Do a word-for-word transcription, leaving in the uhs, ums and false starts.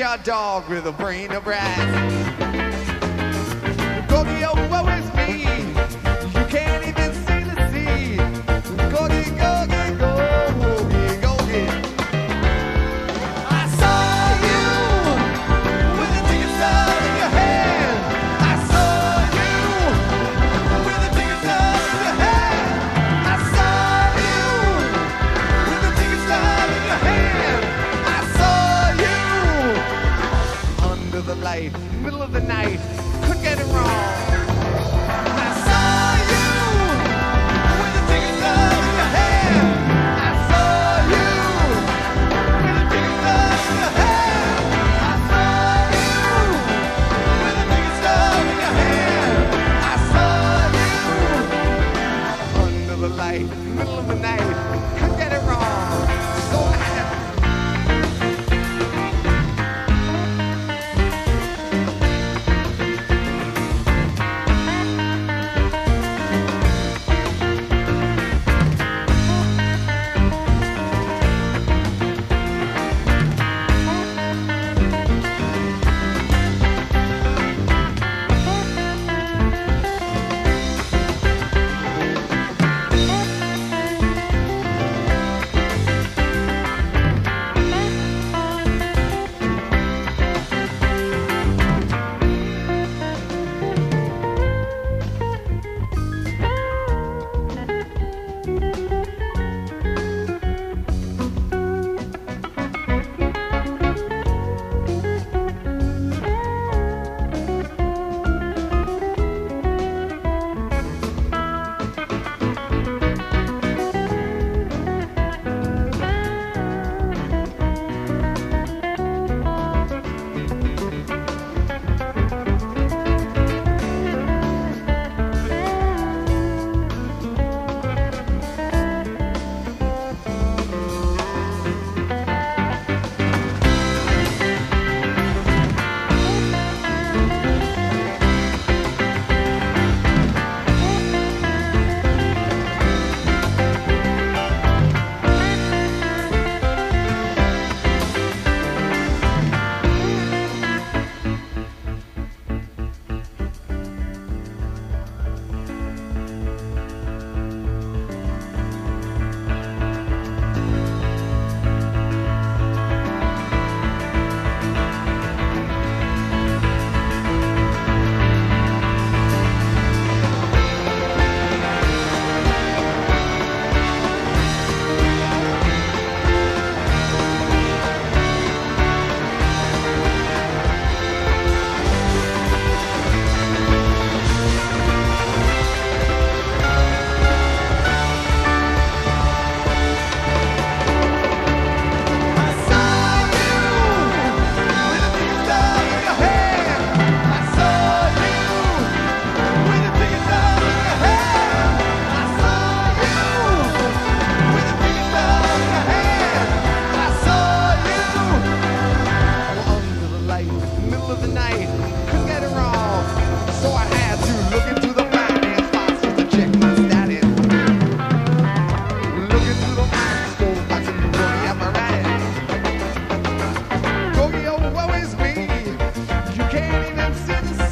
junkyard dog with a brain of brass. Gogi, oh, woe is me. You can't even see the sea. Gogi, gogi, gogi, gogi. I saw you with a ticket stub in your hand. I saw you with a ticket stub in your hand. I saw you with a ticket stub in your hand. I saw you under the light, middle of the night. Couldn't get it wrong. I saw you with a ticket stub in your hand. I saw you with a ticket stub in your hand. I saw you with a ticket stub in your hand. I saw you under the light, middle of the night. Couldn't get it wrong. So I had woe is me. You can't even see the